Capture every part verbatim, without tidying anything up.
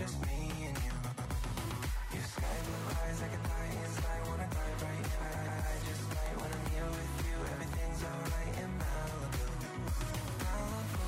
just me and you. Your sky blue eyes, I can die inside, wanna dive right in. I, I just might when I'm here with you. Everything's alright in Malibu. Malibu.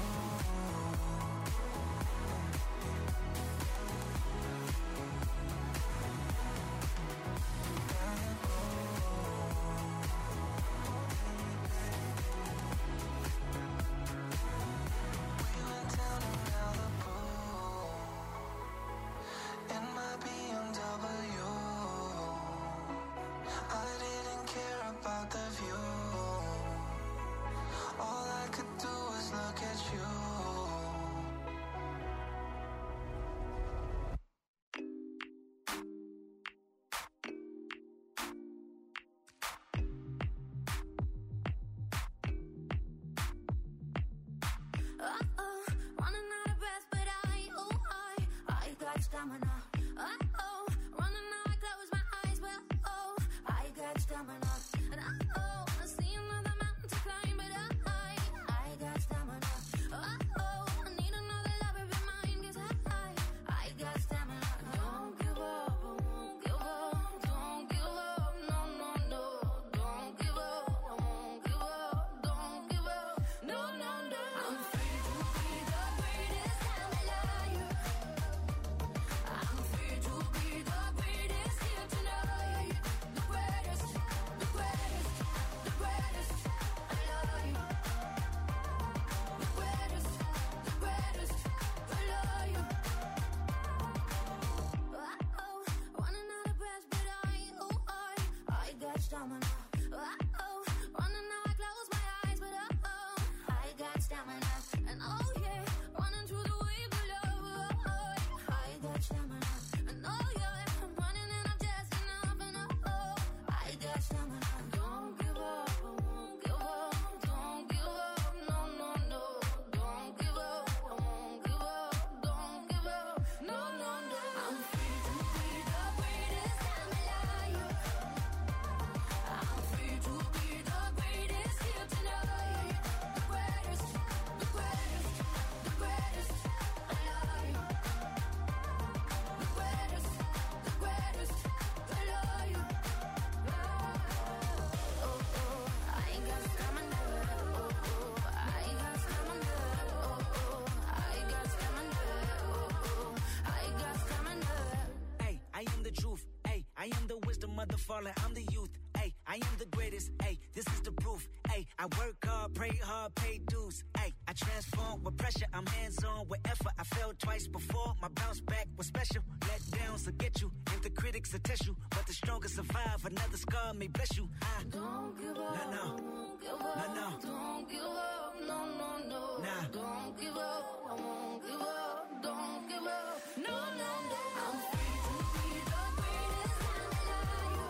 The fallen, I'm the youth, ayy, I am the greatest, ayy, this is the proof, ayy, I work hard, pray hard, pay dues, ayy, I transform with pressure, I'm hands-on with effort, I failed twice before, my bounce back was special, let downs will get you, and the critics will test you, but the strongest survive, another scar may bless you, I don't give up, no, no, don't give up, no, no, don't give up, no, no, no, nah. Don't give up, I won't give up, don't give up, no, no, no, I'm free to be the greatest I'm alive.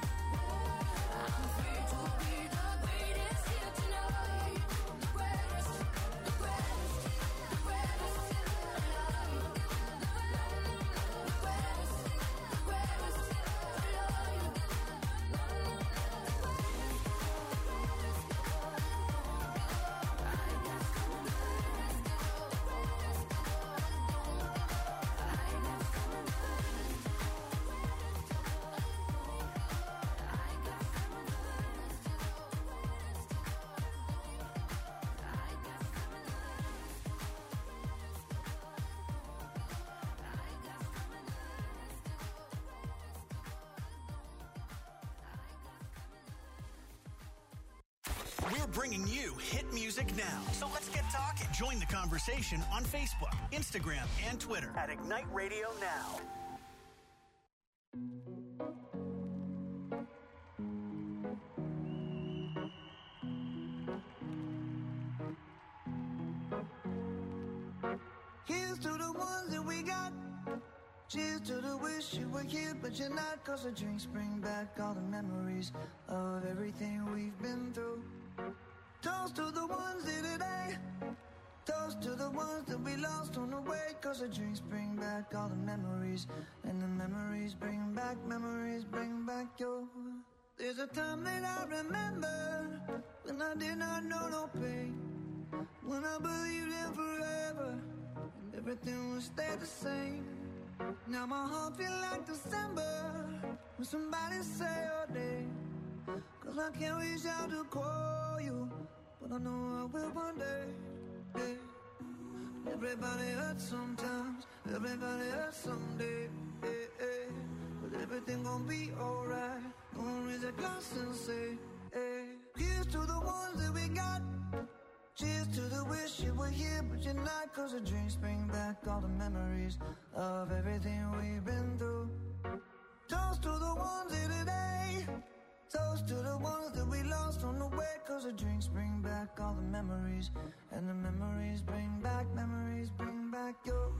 I'm free to be the greatest here tonight. The greatest, the greatest, the greatest alive. The greatest, the greatest alive. We're bringing you hit music now. So let's get talking. Join the conversation on Facebook, Instagram, and Twitter at Ignite Radio Now. Here's to the ones that we got. Cheers to the wish you were here, but you're not. Cause the drinks bring back all the memories of everything we've been through. Toast to the ones here today. Toast to the ones that we lost on the way. Cause the drinks bring back all the memories. And the memories bring back, memories bring back your. There's a time that I remember when I did not know no pain. When I believed in forever and everything would stay the same. Now my heart feel like December when somebody say your name. Cause I can't reach out to call you, but I know I will one day. Yeah. Everybody hurts sometimes, everybody hurts someday. Yeah, yeah. But everything gon' be alright. Gonna raise a glass and say, hey. Here's to the ones that we got. Cheers to the wish you were here, but you're not. Cause the drinks bring back all the memories of everything we've been through. Toast to the ones here today. Toast to the ones that we lost on the way. Cause the drinks bring back all the memories. And the memories bring back, memories bring back your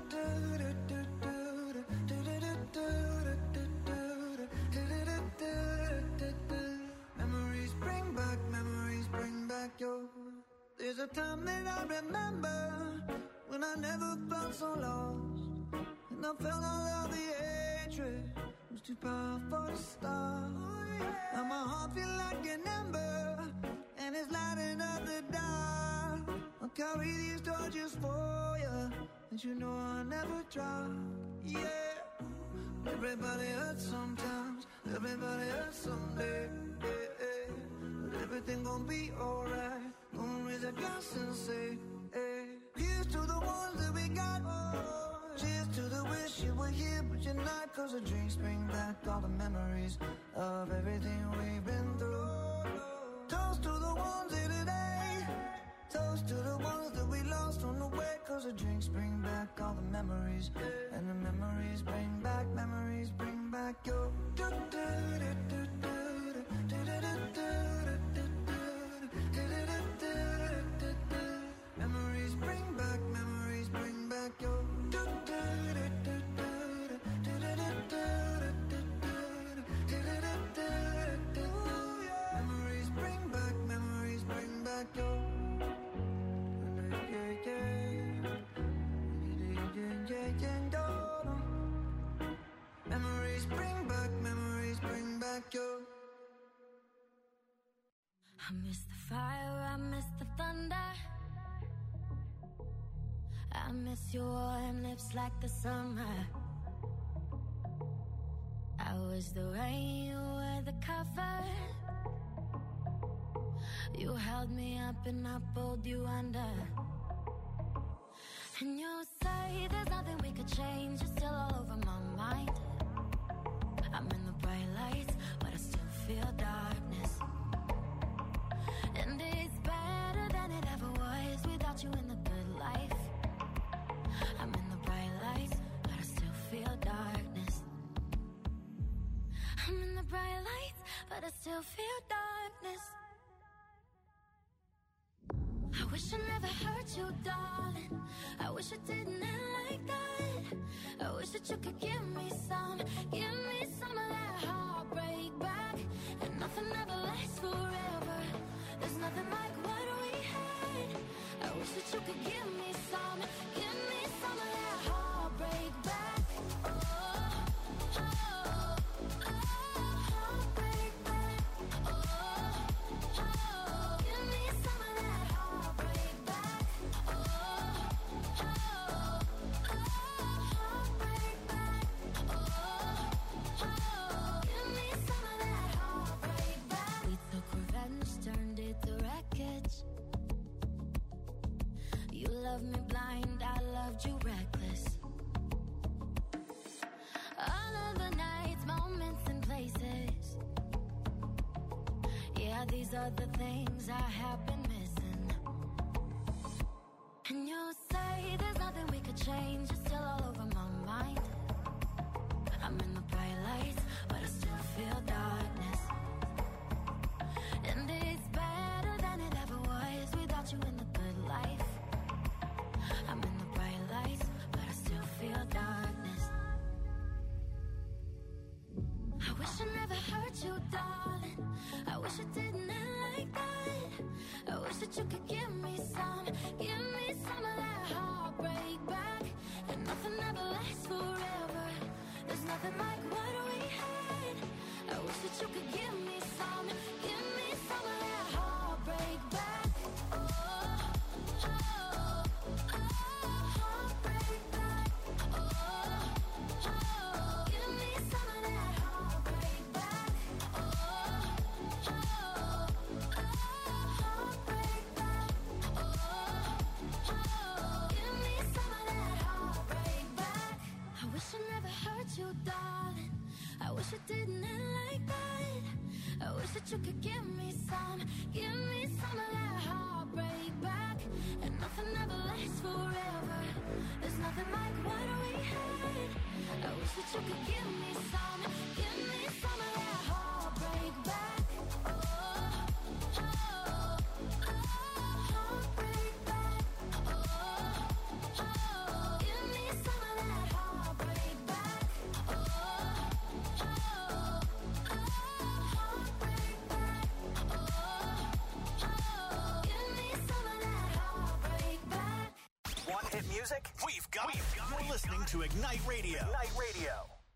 memories bring back, memories bring back your. There's a time that I remember when I never felt so lost, and I felt all of the hatred was too powerful to stop. Now my heart feel like an ember, and it's lighting up the dark. I'll carry these torches for you, and you know I'll never drop. Yeah, everybody hurts sometimes, everybody hurts someday. Yeah, yeah. But everything gon' be alright. Gonna raise a glass and say, hey. Here's to the ones that we got. Oh, cheers to the wish you were here, but you're not. Cause the drinks bring back all the memories of everything we've been through. Toast to the ones here today. Toast to the ones that we lost on the way. Cause the drinks bring back all the memories. And the memories bring back, memories bring back your. Memories bring back, memories bring back your. Memories bring back, memories bring back your. Memories bring back, memories bring back your. I miss the fire, I miss the thunder. I miss your warm lips like the summer. I was the rain, you were the cover. You held me up and I pulled you under. And you say there's nothing we could change. You're still all over my mind. I'm in the bright lights, but I still feel darkness. And it's better than it ever was without you in the good life. I'm in the bright lights, but I still feel darkness. I'm in the bright lights, but I still feel darkness. I wish I never hurt you, darling. I wish I didn't end like that. I wish that you could give me some, give me some of that heartbreak back. And nothing ever lasts forever. There's nothing like what we had. I wish that you could give me some, give me some of that heartbreak back. Oh, oh, oh, heartbreak back. Oh, oh, give me some of that heartbreak back. Oh, oh, oh, heartbreak back. Oh, oh, give me some of that heartbreak back. We took revenge, turned it to wreckage. You loved me blind, I loved you reckless. All of the nights, moments and places. Yeah, these are the things I have been missing. And you say there's nothing we could change. You're still all over my mind. I'm in the bright lights, but I still feel darkness. And it's better than it ever was without you in the good life. I'm in the bright lights, but I still feel darkness. I wish I never hurt you, darling. I wish it didn't end like that. I wish that you could give me some, give me some of that heartbreak back. And nothing ever lasts forever. There's nothing like what we had. I wish that you could give me some, give me some of that heartbreak back. Oh, oh, oh, heartbreak back. Oh, oh, that you could give me some, give me some of that heartbreak back. And nothing ever lasts forever. There's nothing like what we had. I wish that you could give me some, give me some of that heartbreak back. Oh, oh, oh, heartbreak back. Oh, oh, give me some of that heartbreak back. Oh, oh, oh, heartbreak back. Oh, oh, give me some of that heartbreak back. Want hit music? We've got it. You're listening to Ignite Radio. Ignite Radio.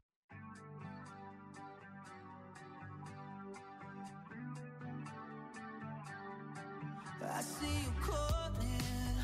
I see you calling.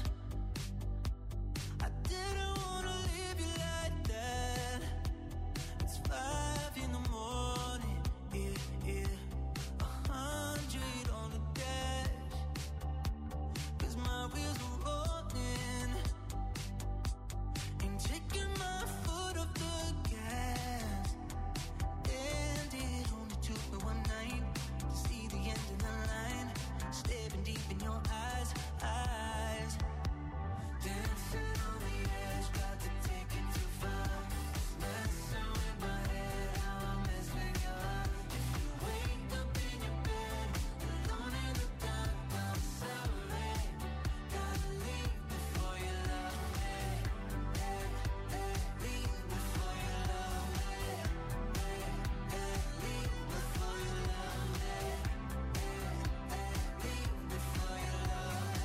I didn't wanna leave you like that. It's five in the morning, yeah, yeah. A hundred on the dash. 'Cause my wheels are rolling. Ain't taking my foot off the gas. And it only took me one night to see the end of the line. Staring deep in your eyes, eyes. Dancing on the edge, got to take it too far. Messing with my head, how I mess with your heart. If you wake up in your bed, alone in the dark, I'm sorry. Gotta leave before you love me. Hey, hey, leave before you love me. Hey, hey, leave before you love me. Hey, hey, leave before you love me.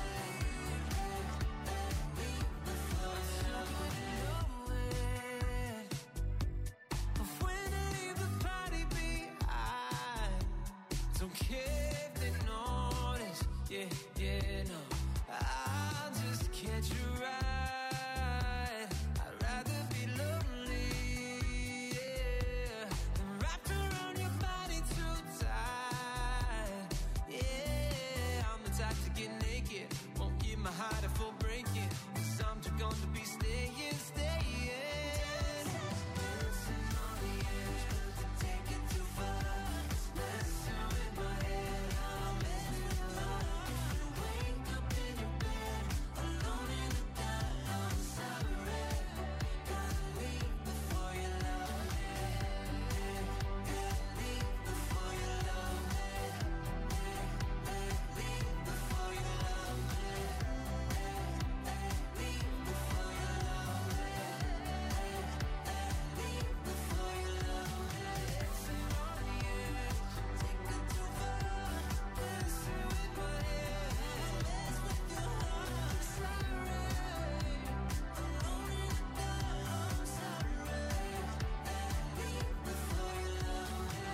Of when I leave the party behind. Don't care if they notice. Yeah, yeah, no. I'll just catch you right. I'd rather be lonely, yeah, than wrapped around your body too tight. Yeah, I'm the type to get naked. Won't give my heart a full breaking. 'Cause I'm too gone to be staying, staying. Dancing on the edge, got to take it too far. Messing with my head, how I mess with your heart. If you wake up in your bed, alone in the dark, I'm sorry. Gotta leave before you love me. Hey, hey, leave before you love me. Hey, hey, leave before you love me. Hey, hey, leave before you love me. Hey, hey, leave before you love me. Dancing on the edge, take it too far. Dancing with my head, mess with your heart. Sorry, alone in the dark, I'm sorry. Hey, leave before you love me.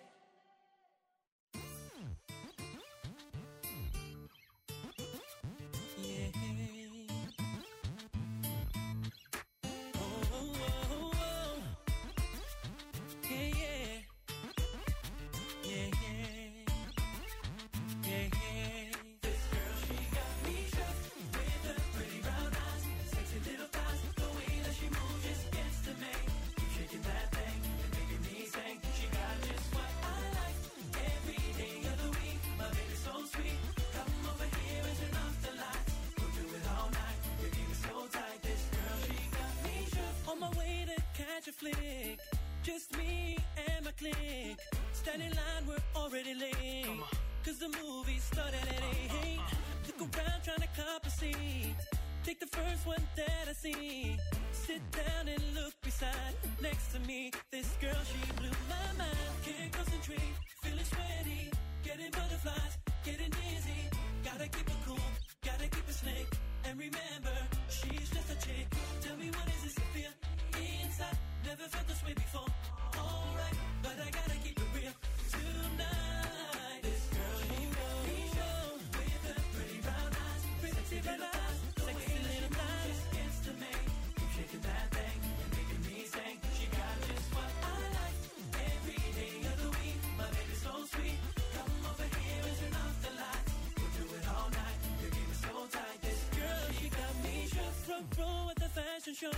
Yeah. Oh, oh, oh, oh. Yeah, yeah. Yeah, yeah. Yeah, yeah. This girl, she got me shook with her pretty brown eyes, sexy little thighs. The way that she moves just gets to me. Keep shaking that thing and making me sing. She got just what I like every day of the week. My baby's so sweet. Come over here and turn off the lights. We'll do it all night. Your game is so tight. This girl, she got me shook. On my way to catch a flick, just me and my clique. Standing in line, we're already late. 'Cause the movie started at eight. Look around trying to cop a seat. Take the first one that I see. Sit down and look beside. Next to me, this girl, she blew my mind. Can't concentrate, feeling sweaty. Getting butterflies, getting dizzy. Gotta keep it cool, gotta keep it slick. And remember, she's just a chick. Tell me, what is this I feel inside? Never felt this way before. Alright, but I gotta keep it real tonight. This girl, she got me shook with her pretty brown eyes, sexy brown eyes, sexy little thighs. Just gets to me. Keep shaking that thing and making me sing. She got just what I like every day of the week. My baby's so sweet. Come over here and turn off the lights. We'll do it all night. Your game is so tight. This girl, she got me shook. Front row at the fashion show.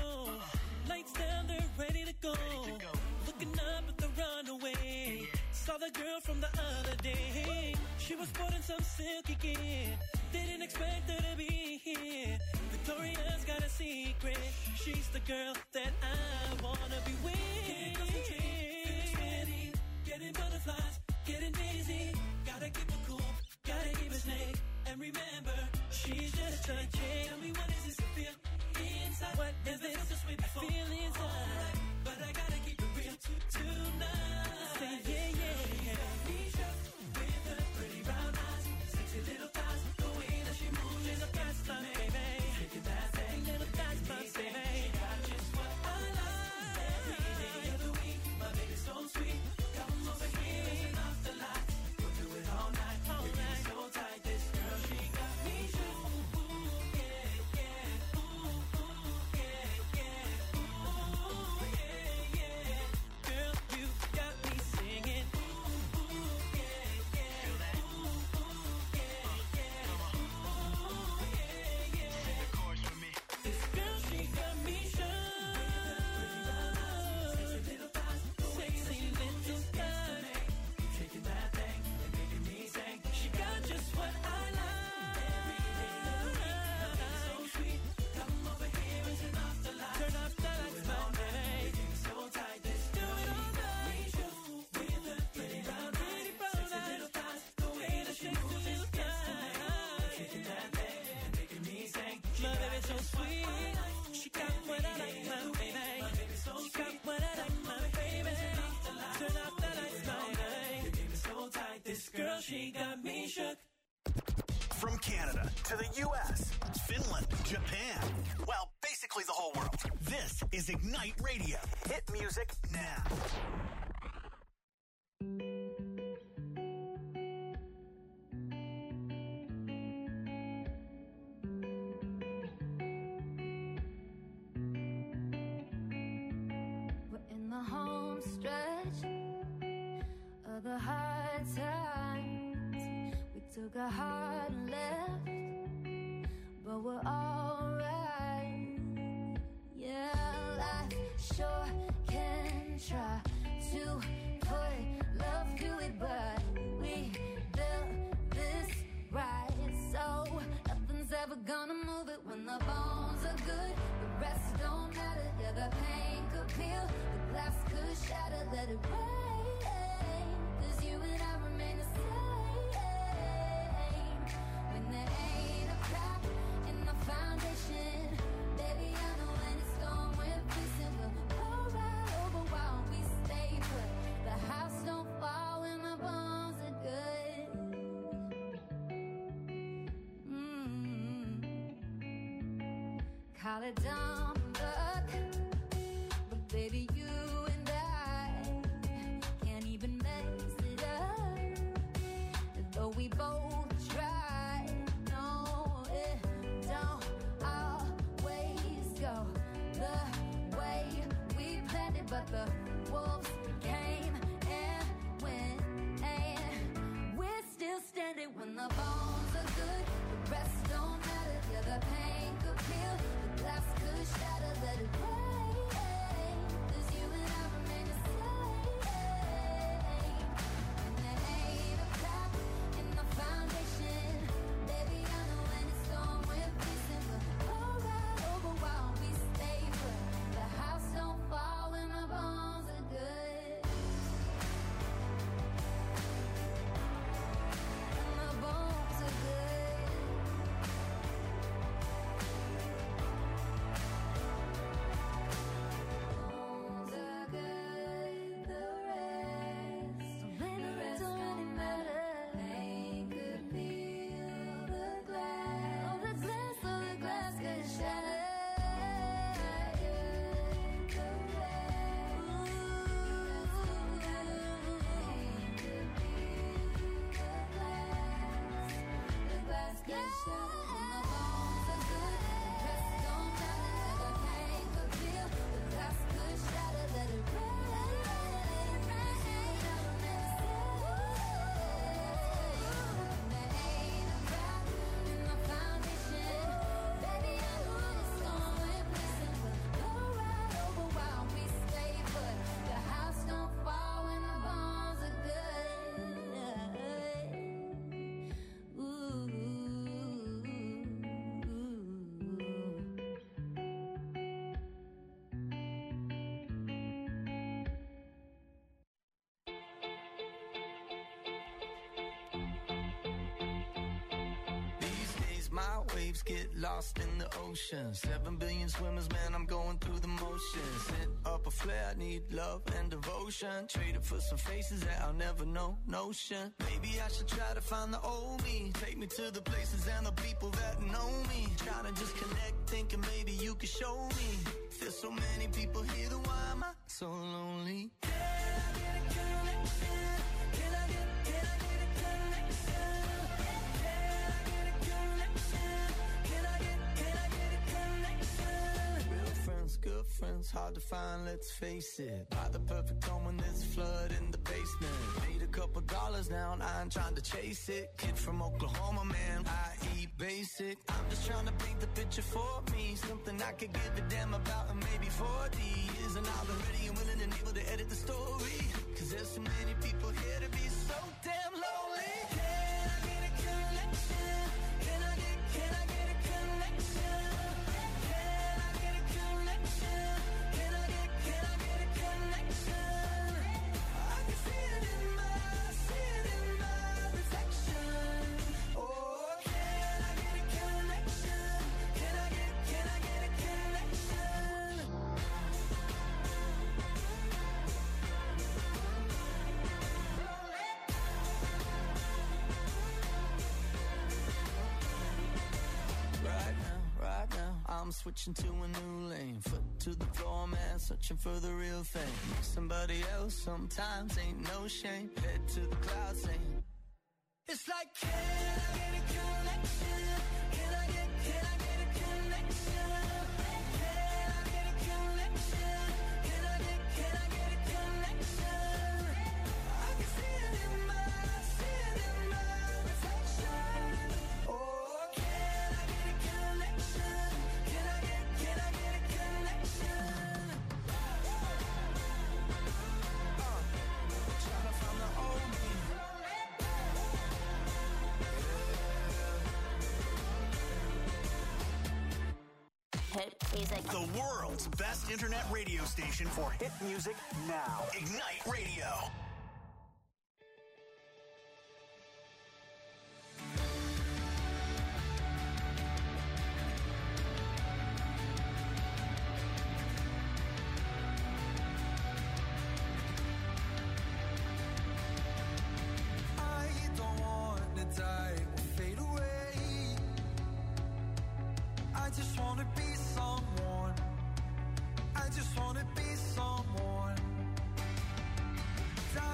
Lights down, they're ready to go. Ready to go. Looking up at the runaway. Yeah. Saw the girl from the other day. She was sporting some silky gear. Didn't expect her to be here. Victoria's got a secret. She's the girl that I wanna be with. Can't concentrate, feel steady. Getting butterflies, getting dizzy. Gotta keep it cool, gotta keep it snake. And remember, she's just a chick. Tell me, what is this to feel inside? What is this so sweet before? I feel inside, right, but I gotta keep it real t- tonight. Say yeah, yeah, yeah. Misha, with her pretty brown eyes, sexy little thighs, the way that she moves is a pastime, baby. Shaking that thing, little thighs, my baby. She got just what I like. Every day of the week, my baby's so sweet. Come over here and turn off the lights. We'll do it all night, all night. So tight, this girl, she got me shook. Ooh, yeah, yeah. Ooh, ooh, yeah, yeah. Ooh, yeah, yeah. Girl, you got me singing. Ooh, ooh, yeah, yeah. Ooh, ooh, yeah, yeah. Ooh, yeah, yeah. Sing the chorus with me. This girl, she got me shook. Sexy little thighs, sexy little thighs. Keep shaking that thing and making me sing. She got just what I like. Every day of the week, my baby's so sweet. Come over here and turn off the lights. Turn off the lights, my baby. Getting so tight, this do it all night. With her pretty brown eyes, sexy little thighs, the way that she moves is destiny. Shaking that thing and making me sing. My baby's so sweet. She got what I like, my baby. She got what I like, my baby. Turn off the lights, my baby. Your game is so tight, this girl, she got me shook. From Canada to the U S, Finland, Japan, well, basically the whole world. This is Ignite Radio. Hit music now. We're in the home stretch of the hard times. We took a hard left, but we're alright. Yeah, life sure can try to put love to it, but we built this right. So nothing's ever gonna move it when the bones are good. The rest don't matter. Yeah, the pain could peel, the glass could shatter. Let it rain, 'cause you and I remain the same. When there ain't a crack in the foundation, baby, I know when it's storm we're facing. We'll all right over while we stay put. The house don't fall when the bones are good. Mm. Call it dumb luck, but baby, you and I can't even mess it up. Though we both try, no, it don't always go the way we planned it. But the wolves came and went, and we're still standing. When the bones are good, the rest don't matter. Yeah, the pain could peel, the glass could shatter. Let it rain, 'cause you and I remain the same. And there ain't a crack in the foundation, baby, I know when it's storm we're facing. But all right over while we stay put. The house don't fall when the bones are good. waves get lost in the ocean. Seven billion swimmers, man, I'm going through the motions. Lit up a flare, I need love and devotion. Traded for some faces that I'll never know, notion. Maybe I should try to find the old me. Take me to the places and the people that know me. Trying to just connect, thinking maybe you could show me. There's so many people here, then why am I so lonely? Can I get a connection? Can I get, can I get a connection? Can I get a connection? Can I get, can I get a connection? Real friends, good friends, hard to find, let's face it. Buy the perfect home when there's a flood in the basement. Made a couple dollars now and I ain't trying to chase it. Kid from Oklahoma, man, I eat basic. I'm just trying to paint the picture for me. Something I could give a damn about in maybe forty years. And I'll be ready and willing and able to edit the story. Cause there's so many people here to be so damn lonely. Can I get a connection? Can I get, can I get a connection? Can I get a connection? Can I get, can I get a connection? I can see it in my, see it in my reflection. Oh, can I get a connection? Can I get, can I get a connection? Right now, right now, I'm switching to a new lane. Foot to the floor, man, searching for the real thing. Somebody else sometimes ain't no shame. Head to the clouds saying, it's like, can I get a connection? Can I get, can I get a connection? Can I get a connection? Can I get, can I get a connection? I can see it in my, see it in my reflection. Oh, can I get a connection? Can I get, can I get a connection? Uh, trying to find the old me. Hit music. The world's best internet radio station for hit music now. Ignite Radio. I don't want to die or fade away. I just want to be someone. I just want to be someone. Die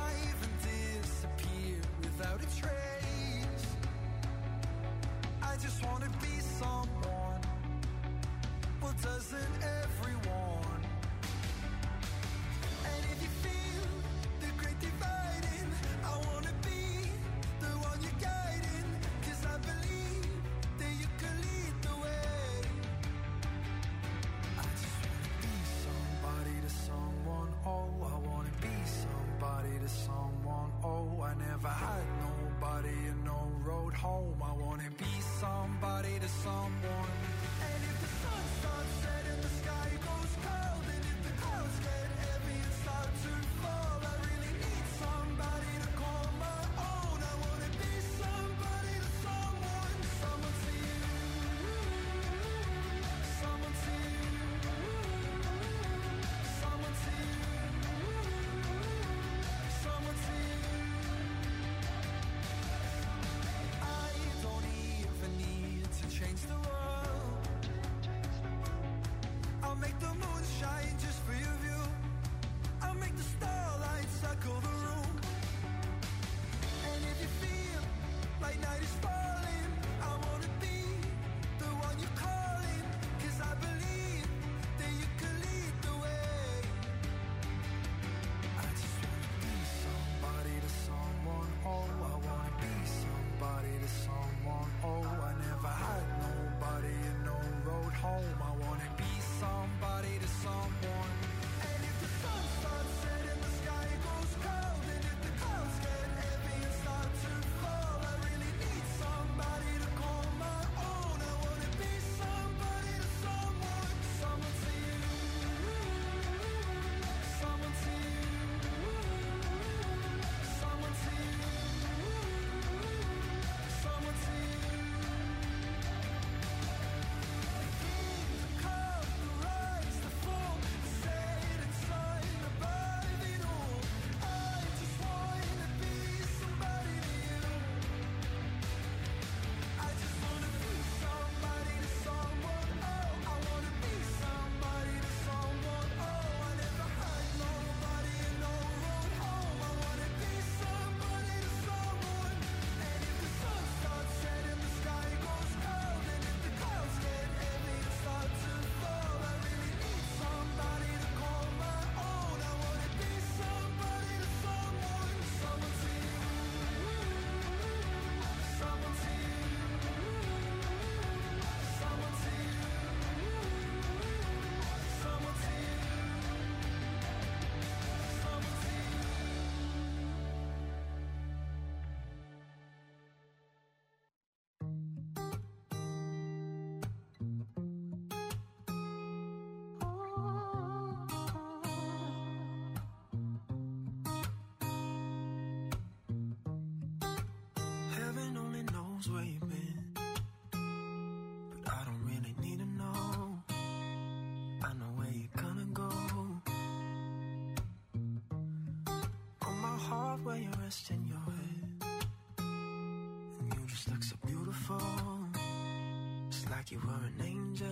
knows where you've been, but I don't really need to know. I know where you're gonna go. Put my heart where you're resting your head, and you just look so beautiful. It's like you were an angel.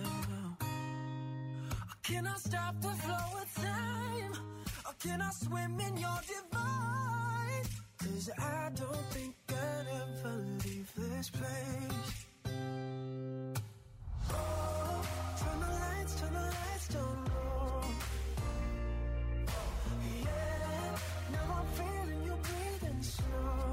Can I stop the flow of time? Or can I swim in your divine? Cause I don't think I'd ever leave this place. Oh, turn the lights, turn the lights down low. Yeah, now I'm feeling you breathing slow.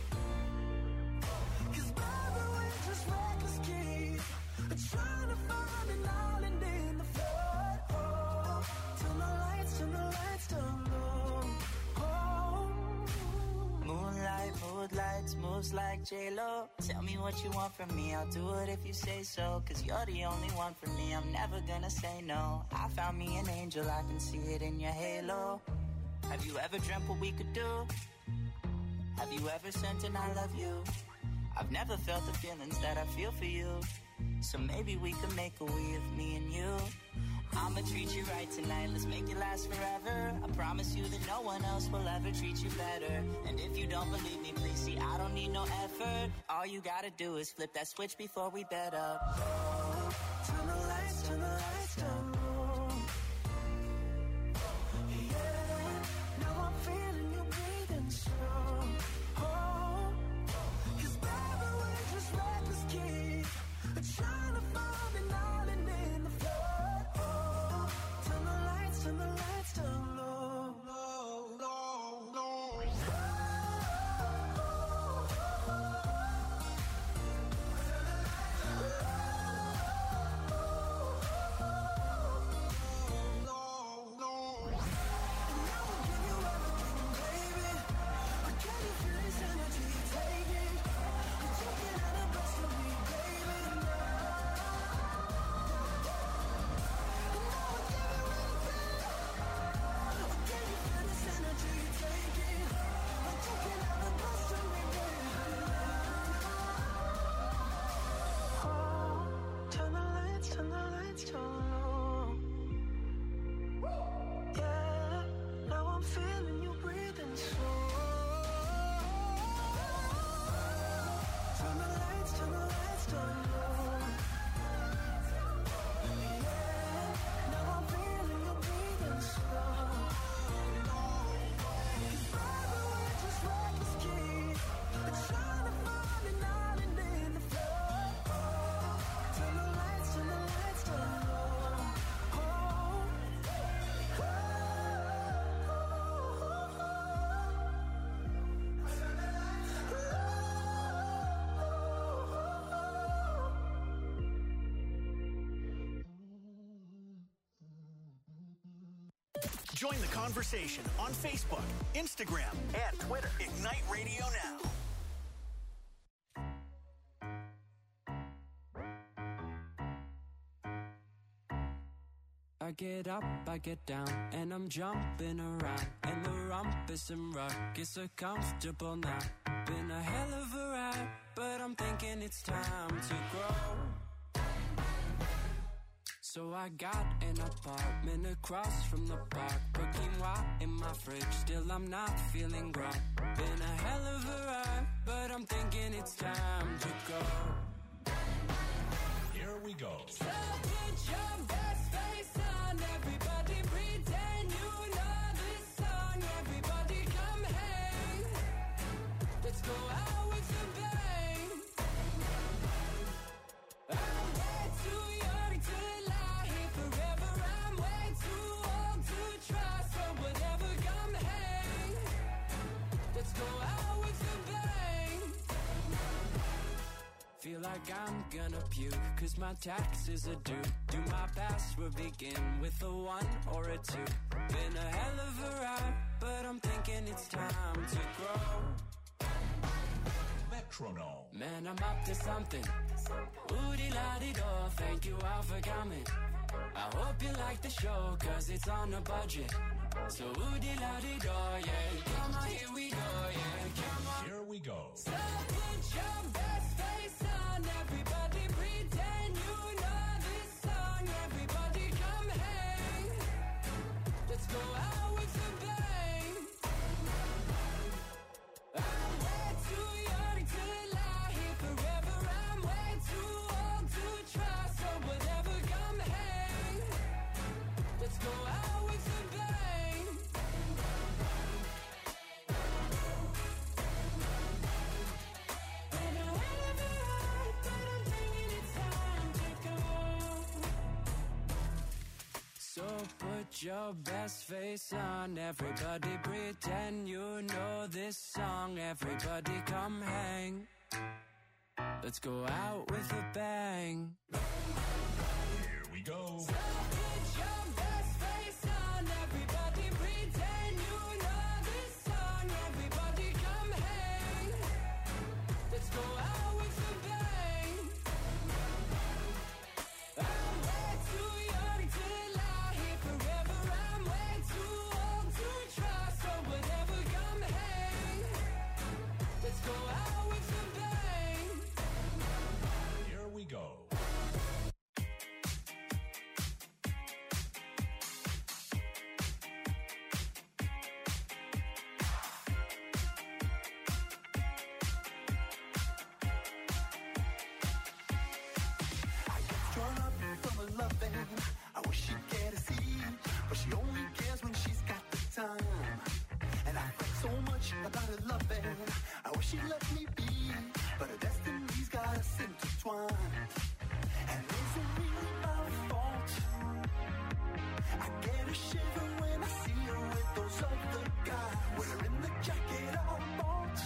Cause baby, we're just reckless kids, trying to find an island in the flood. Oh, turn the lights, turn the lights down low. Oh. Moonlight, mood lights, moves like J-Lo. Tell me what you want from me, I'll do it if you say so. Cause you're the only one for me, I'm never gonna say no. I found me an angel, I can see it in your halo. Have you ever dreamt what we could do? Have you ever sent an I love you? I've never felt the feelings that I feel for you. So maybe we could make a we of me and you. I'ma treat you right tonight, let's make it last forever. I promise you that no one else will ever treat you better. And if you don't believe me, please see, I don't need no effort. All you gotta do is flip that switch before we bed up. Oh, turn the lights, turn the lights down low. Yeah, now I'm feeling you breathing slow. Oh, cause baby, we're just reckless kids, trying to find an island in the flood. Oh, turn the lights, turn the lights down low. Low, low, low. Turn the lights, turn the lights down low. Yeah, now I'm feeling you breathing slow. Turn the lights, turn the lights down low. Yeah, now I'm feeling you breathing slow. Cause baby, we're just reckless kids, trying to find an island in the flood. Oh, turn the lights, turn the lights down low. Oh, oh, Join the conversation on Facebook, Instagram, and Twitter. Ignite Radio Now. I get up, I get down, and I'm jumping around. And the rumpus and ruckus are comfortable now. Been a hell of a ride, but I'm thinking it's time to grow. So I got an apartment across from the park. Quinoa in my fridge, still I'm not feeling right. Been a hell of a ride, but I'm thinking it's time to go. Here we go. So put your best face on, everybody pretend you know this song. Everybody come hang, let's go out with a bang. I'm way too young to lie here forever. I'm way too old to try, so whatever, come hang, let's go out with a bang. Feel like I'm gonna puke, cause my taxes are due. Do my password begin with a one or a two? Been a hell of a ride, but I'm thinking it's time to grow. Metronome. Man, I'm up to something. Woody-la-di-do, thank you all for coming. I hope you like the show, cause it's on a budget. So ooh-dee-la-dee-do, yeah. Come on, here we go, yeah. Come on. Here we go. So put your best face on, everybody pretend you know this song. Everybody come hang. Let's go out with a bang. I'm way too young to lie here forever. I'm way too old to try. So whatever, come hang. Let's go out with a bang. And I have it right, but I'm thinking it's time to go. So put your best face on, everybody pretend you know this song. Everybody come hang. Let's go out with a bang. Here we go. So put your best face on, everybody pretend you know this song. Everybody come hang. Let's go out with a bang. I'm way too young to lie here forever. I'm way too old to try. So whatever, come hang. Let's go out with a bang. Here we go. Drawn up from a loving, I wish she'd get a see, but she only cares when she's got the time. And I fret so much about her loving, I wish she'd let me be, but her destiny's got us intertwined. And is it really my fault? I get a shiver when I see her with those other guys, wearing the jacket I bought.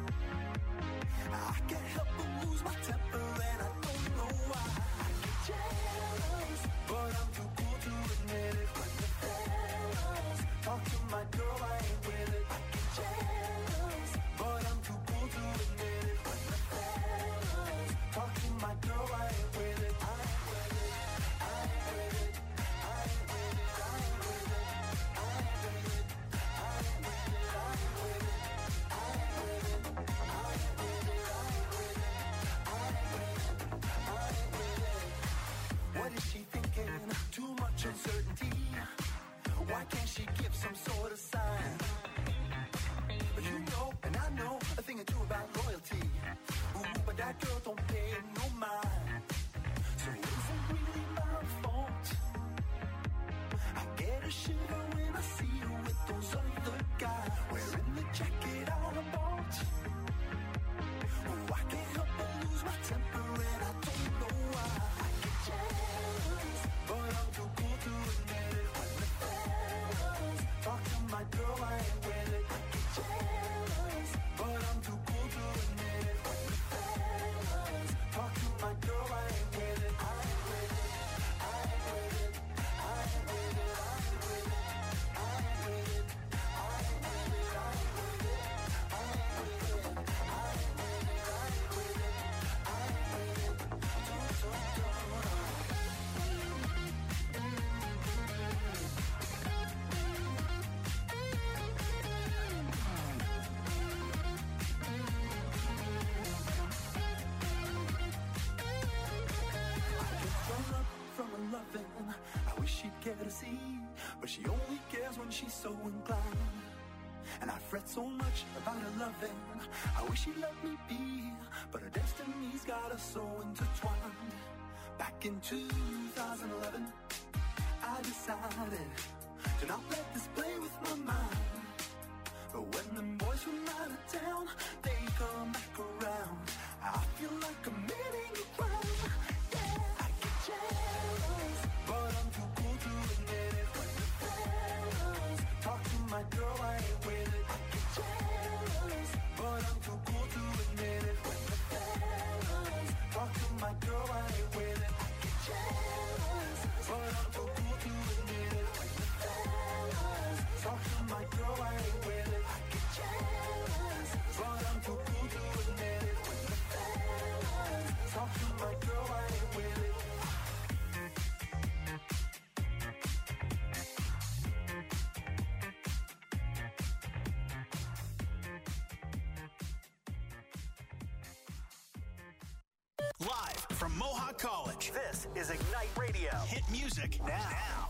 I can't help but lose my temper and I don't know why. I get jealous, but I'm too cool to admit it. When the fellas talk to my girl, I ain't with it. I get jealous, but I'm too cool to admit it. When the fellas talk to my girl, I ain't with it. I ain't with it. I ain't with it. I ain't with it. I ain't with it. I ain't with it. I ain't with it. I ain't with it. I ain't with it. I ain't with it. I ain't with it. I ain't with it. I ain't with it. What is she thinking? Too much uncertainty. Why can't she give some sort of sign? But you know, and I know a thing or two about loyalty. Ooh, but that girl don't pay no mind. So is it really my fault? I get a shiver when I see her with those other guys, wearing the jacket I bought. Oh, I can't help but lose my temper and I don't know why. I get jealous, but I'm too cool to admit it. When the fellas talk to my girl, I ain't with it. I get jealous, but I'm too cool to admit it. When the fellas talk to my girl, I ain't with it. I ain't with it. I ain't with it. I ain't with it. I ain't with it. I ain't with it. I ain't with it. I ain't with it. I ain't with it. I ain't with it. I ain't with it. I ain't with it. Don't, don't, don't. Drawn up from a loving, I wish she'd care to see, but she only cares when she's so inclined. And I fret so much about her loving, I wish she'd let me be, but her destiny's got us so intertwined. Back in two thousand eleven, I decided to not let this play with my mind. But when them boys from out of town, they come back around, I feel like committing a crime. Yeah, I get jealous, but I'm too cool to admit it. When the fellas talk to my girl, I ain't with it. I get jealous, but I'm too cool to admit it. When the fellas talk to my girl, I ain't with it. I get jealous, but I'm too cool to admit it. When the fellas talk from Mohawk College. This is Ignite Radio. Hit music now. now.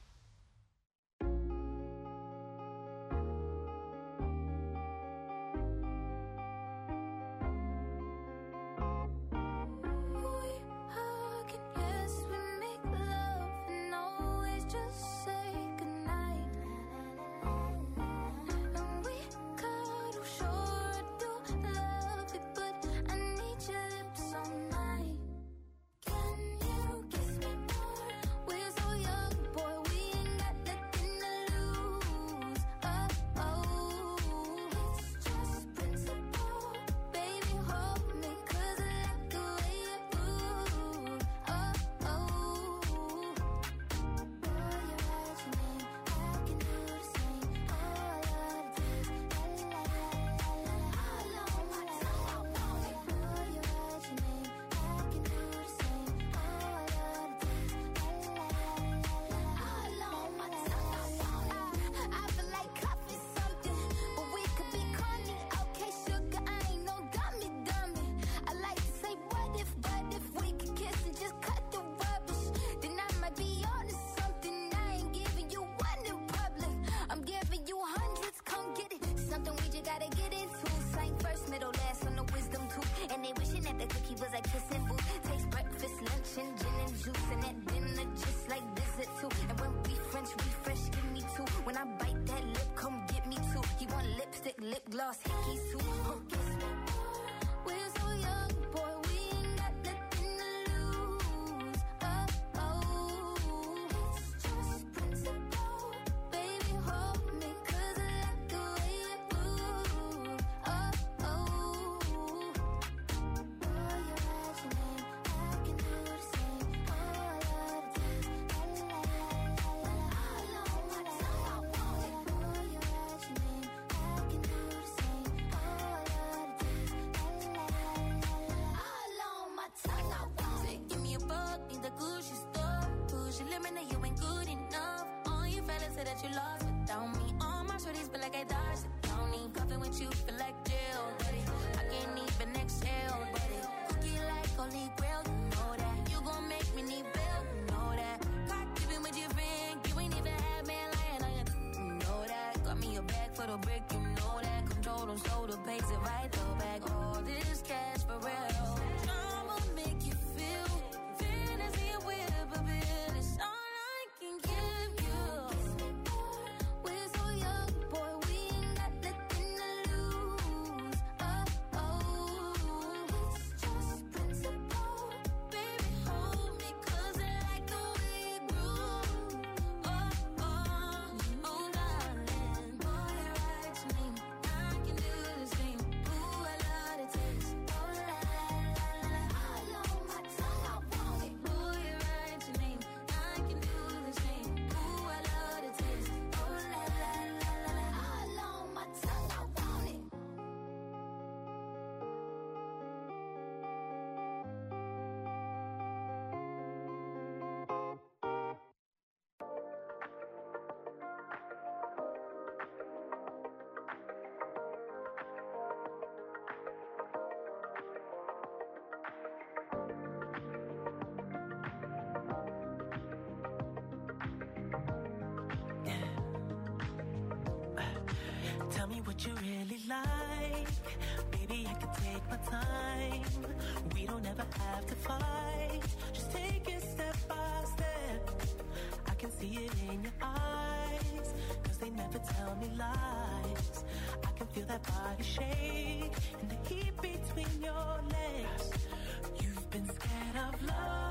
Tell me what you really like. Baby, I can take my time. We don't ever have to fight. Just take it step by step. I can see it in your eyes, cause they never tell me lies. I can feel that body shake and the heat between your legs. You've been scared of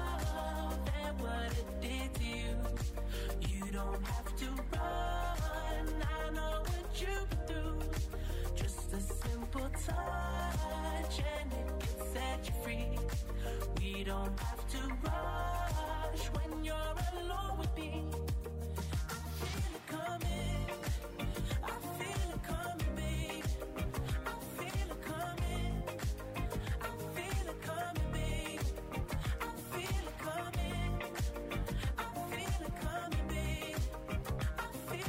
love and what it did to you. You don't have to run, I know what you've been through. Just a simple touch and it can set you free. We don't have to rush when you're alone with me. I feel it coming, I feel it coming, babe. I feel it coming, I feel it coming, babe. I feel it coming, I feel it coming, babe. I feel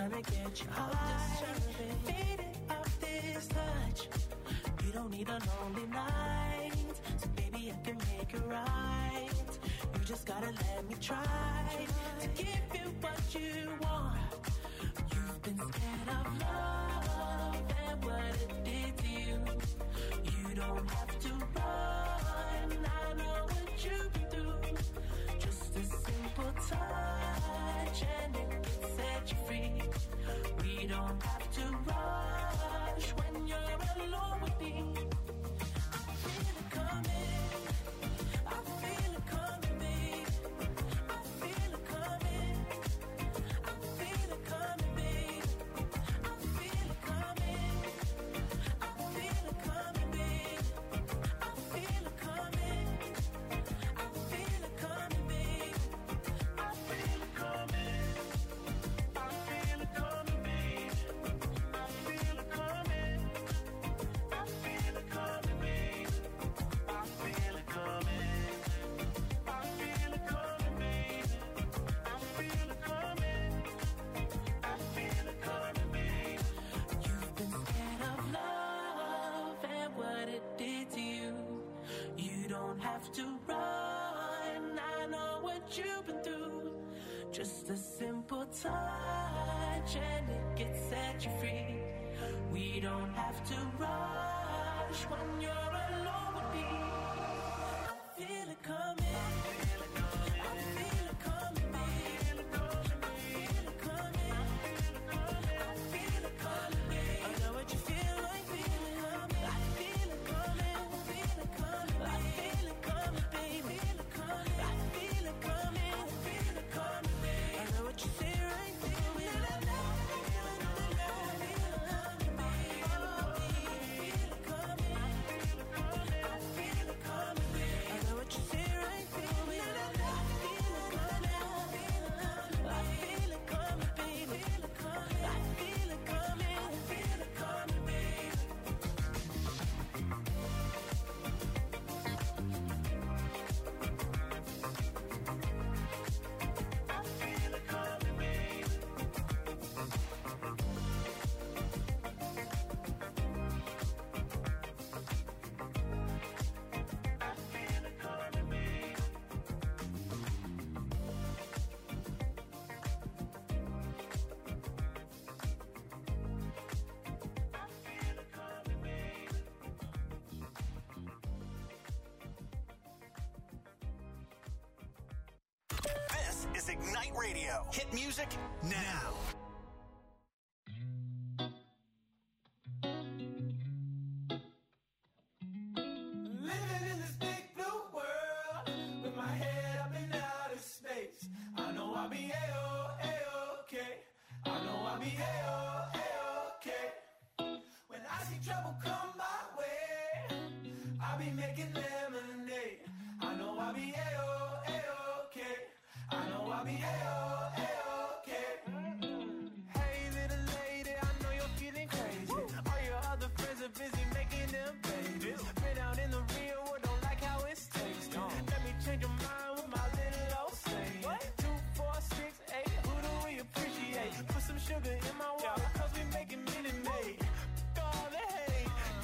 trying to get you high. Faded off this touch. You don't need a lonely night. So baby, I can make it right. You just gotta let me try to give you what you want. You've been scared of love and what it did to you. You don't have to run. I know what you've been through. Just a simple touch and it can set you free. We don't have to rush when you're alone with me. I feel it coming. I feel it coming, babe. I feel it coming. I feel it coming, babe. I feel it coming. I feel it coming, babe. I feel it coming. I feel it coming, babe. I feel it coming. I feel it coming, babe. I feel it coming. I feel it coming, babe. I feel it coming. I feel it coming, babe. I feel it coming. I feel it coming, babe. You've been scared of love and what it did to you. You don't have to run. I know what you've been through. Just a simple touch and it gets set you free. We don't have to rush when you're alone with me. I feel it coming. I feel it coming, babe. I feel it coming. I feel it coming, babe. I know what you feel like. Feel it coming. I feel it coming. Feel it coming. I feel it coming, babe. Feel it coming. I feel it coming. Feel it coming, babe. I know what you feel right. Feel it. I know. Feel it coming, babe. Feel it coming. I feel it coming, babe. I know what you feel right. Feel it. I know. Feel it coming. I feel it coming, babe. Feel it coming. I feel it coming. Feel it coming, babe. I feel it coming, babe. I feel it coming, babe. I feel it coming, babe. This is Ignite Radio. Hit music now. Living in this big blue world with my head up in outer space. I know I'll be A-O, A-okay. I know I'll be A-O, A-okay. When I see trouble come my way, I'll be making lemonade. I know I'll be A-O, A-okay. I know I'll be A-O, A-okay. Hey little lady, I know you're feeling crazy. All your other friends are busy making them babies. Been out in the real world, don't like how it tastes. Let me change your mind with my little old saying. Two, four, six, eight, who do we appreciate? Put some sugar in my water, cause we making Minute Maid. All the hate,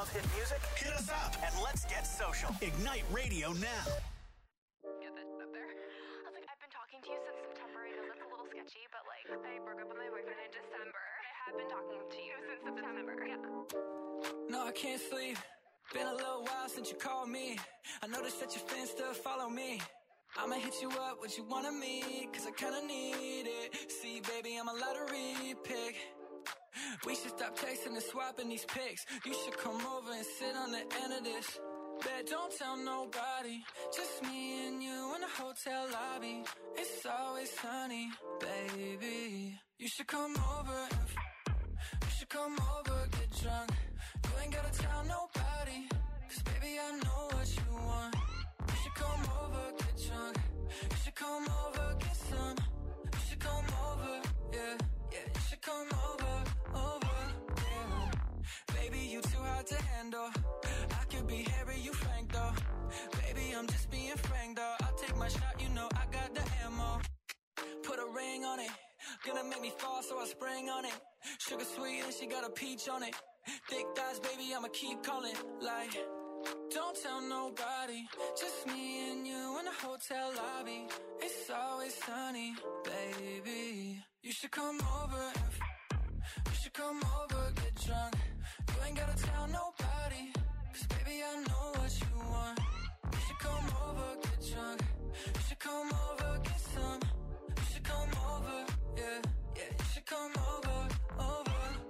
love hit music? Hit us up and let's get social. Ignite Radio now. Get that up there. I was like, I've been talking to you since September. I know that's a little sketchy, but like, I broke up with my boyfriend in December. I have been talking to you since September. Yeah. No, I can't sleep. Been a little while since you called me. I noticed that your fans still follow me. I'ma hit you up, what you want of me, cause I kinda need it. See, baby, I'm a lottery pick. We should stop texting and swapping these pics. You should come over and sit on the end of this. Bet don't tell nobody, just me and you in the hotel lobby. It's always sunny, baby. You should come over and f- you should come over, get drunk. You ain't gotta tell nobody, cause baby I know what you want. You should come over, get drunk. You should come over, get some. You should come over, yeah, yeah. You should come over, over, yeah. Baby, you too hard to handle. I could be Harry, you Frank though. Baby, I'm just being frank though. I'll take my shot, you know I got the ammo. Put a ring on it. Gonna make me fall, so I spring on it. Sugar sweet and she got a peach on it. Thick thighs, baby, I'ma keep calling. Like, don't tell nobody, just me and you in the hotel lobby. It's always sunny, baby. You should come over and f- you should come over, get drunk. You ain't gotta tell nobody, cause baby I know what you want. You should come over, get drunk. You should come over, get some. You should come over, yeah, yeah. You should come over, over.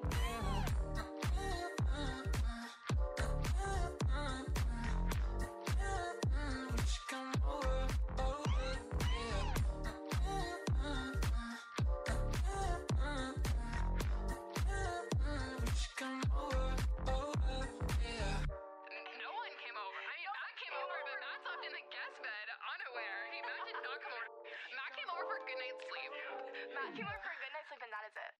Matt came over for a good night's sleep and that is it.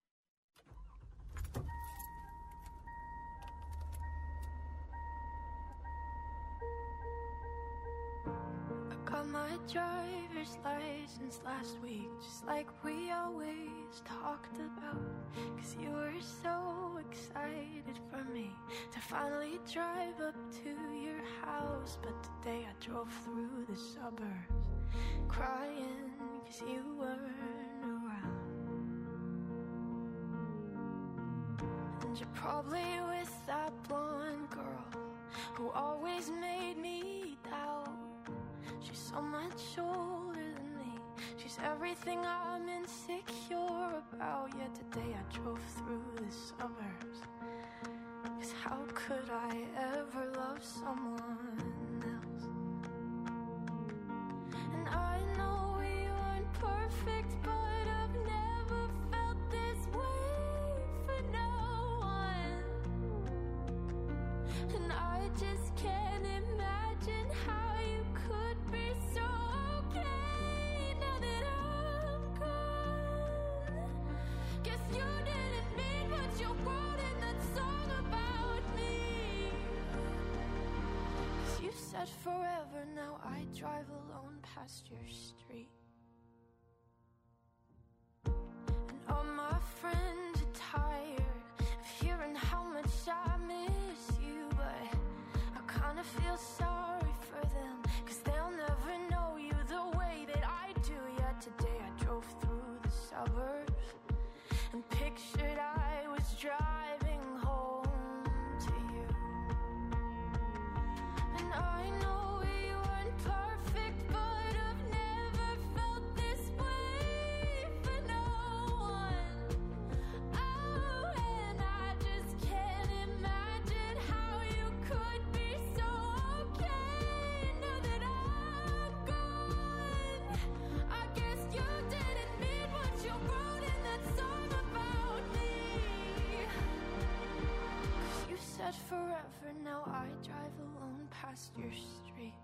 I got my driver's license last week, just like we always talked about. Cause you were so excited for me to finally drive up to your house. But today I drove through the suburbs crying cause you weren't around. And you're probably with that blonde girl who always made me doubt. She's so much older than me. She's everything I'm insecure about. Yet today I drove through the suburbs. Cause how could I ever love someone else? And I know we aren't perfect, but I've never felt this way for no one. And I just can't imagine how you could be so okay now that I'm gone. Guess you didn't mean what you wrote in that song about me. Cause you said forever, now I drive alone past your street. And all my friends are tired of hearing how much I miss you, but I kinda feel sorry for them, cause they'll never know you the way that I do. Yet today I drove through the suburbs and pictured I was driving home to you. And I know we weren't perfect, but I've never felt this way for no one. Oh, and I just can't imagine how you could be so okay now that I'm gone. I guess you didn't mean what you wrote in that song about me. Cause you said forever, now I drive alone past your street.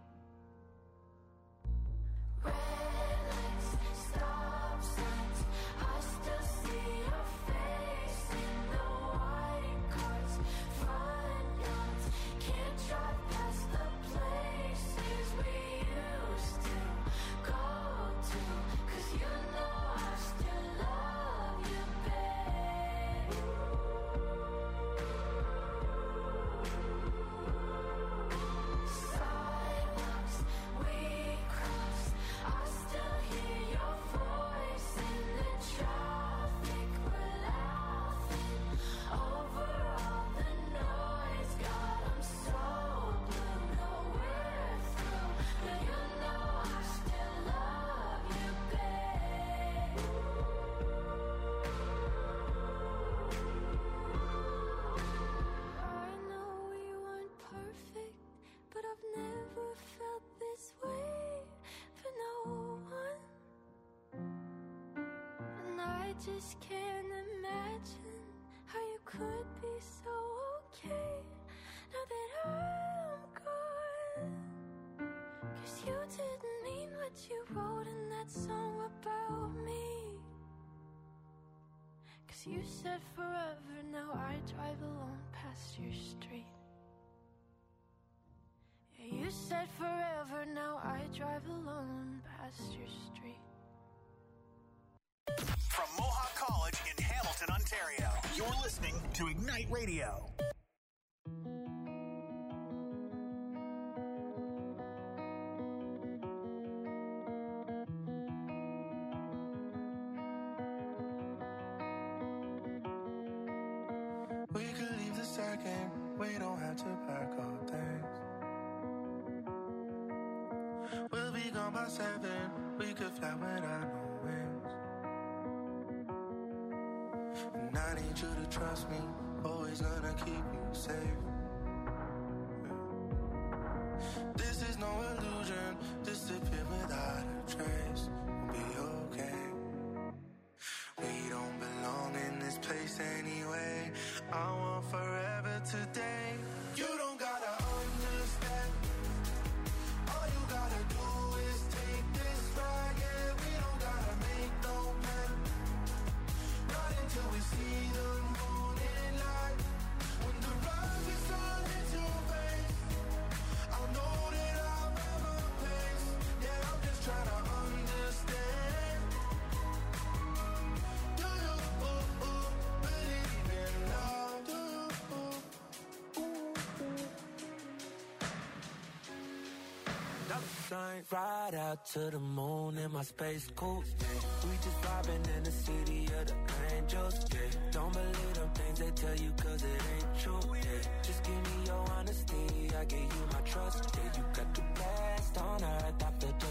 Red lights, stop signs, I still see your face in the white cars, front yards. Can't drive past the places we used to go to, cause you know I still love you, babe. just can't imagine how you could be so okay now that I'm gone. Cause you didn't mean what you wrote in that song about me. Cause you said forever, now I drive alone past your street. Yeah, you said forever, now I drive alone past your street. From Mohawk College in Hamilton, Ontario, you're listening to Ignite Radio. We could leave the second, we don't have to pack our things. We'll be gone by seven, we could fly without no wings. And I need you to trust me, always gonna keep you safe. This is no illusion, disappear without a trace. We'll be okay. We don't belong in this place anyway. I want forever today. You don't gotta understand. All you gotta do is take this ride. Yeah, we don't gotta make no plan. Not until we see the morning light. When the rising sun hits your face, I'll know that I've ever placed. Yeah, I'm just trying to understand. Do you uh, uh, believe in love? Do you uh, ooh, ooh. Dollar signs, ride out to the moon in my space coupe. Yeah. We just vibing in the city of the angels. Yeah. Don't believe them things they tell you cause it ain't true. Yeah. Just give me your honesty, I give you my trust. Yeah, you got the best on earth, I feel